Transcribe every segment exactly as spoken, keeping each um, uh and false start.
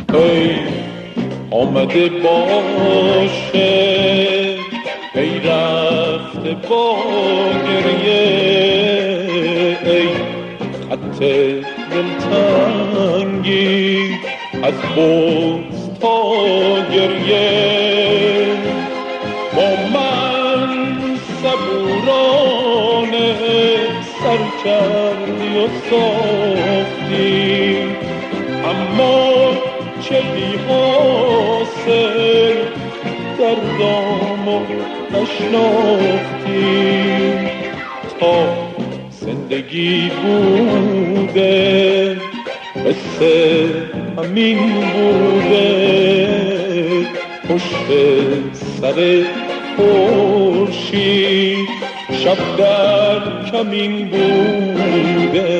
ای آمده باشه ای رفته با گریه ای خط دلتنگی از بغض تا گریه با من صبورانه سر کردی و ساختی اما چه بی حاصل دردامو نشناختی تا زندگی بوده قصه همین بوده پشت سر خورشید شب در کمین بوده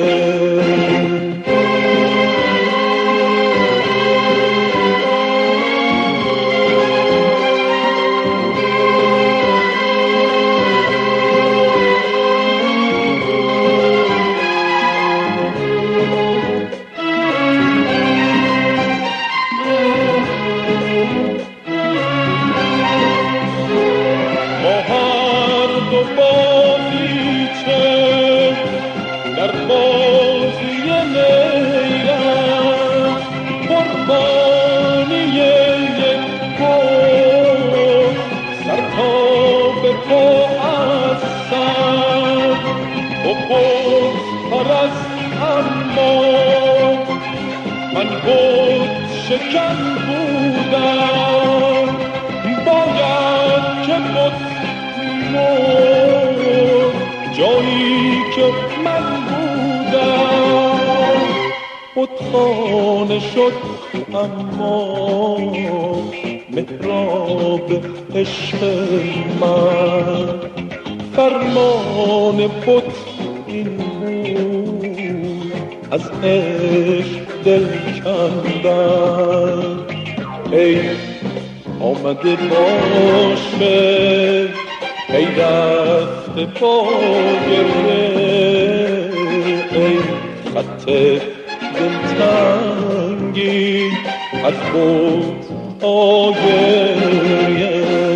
شکن بودم باید که مطمئن جایی که من بودم بتخانه شد اما محراب عشق من فرمان بت این بود از عشق دل کندن ای آمده باشه ای رفته با گریه ای خط دلتنگی از بود آگریه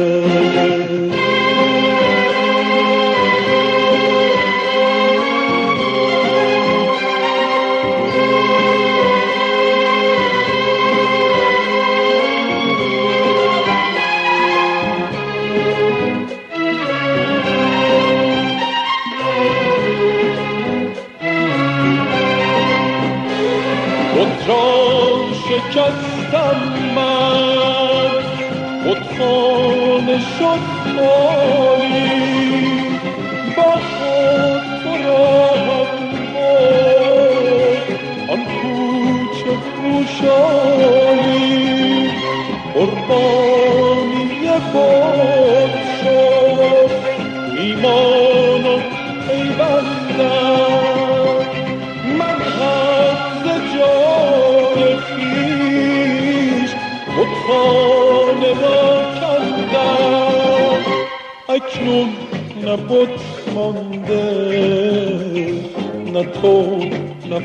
شکستم من بتخانه شد حالی با خود تو را آن کوچه گوشایی قربانی بت شد ایمان و پیوندم من حق جای خویش بتخانه را کندم اکنون نه بت مانده نه تو نه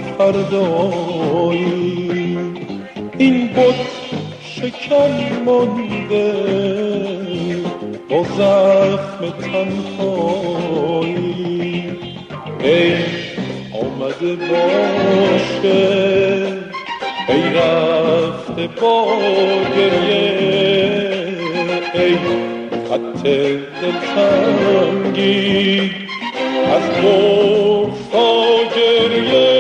فردایی این بت شکن مانده با زخم تنهایی ای آمده باشه ای رفته با گریه ای خط دلتنگی از بغض تا گریه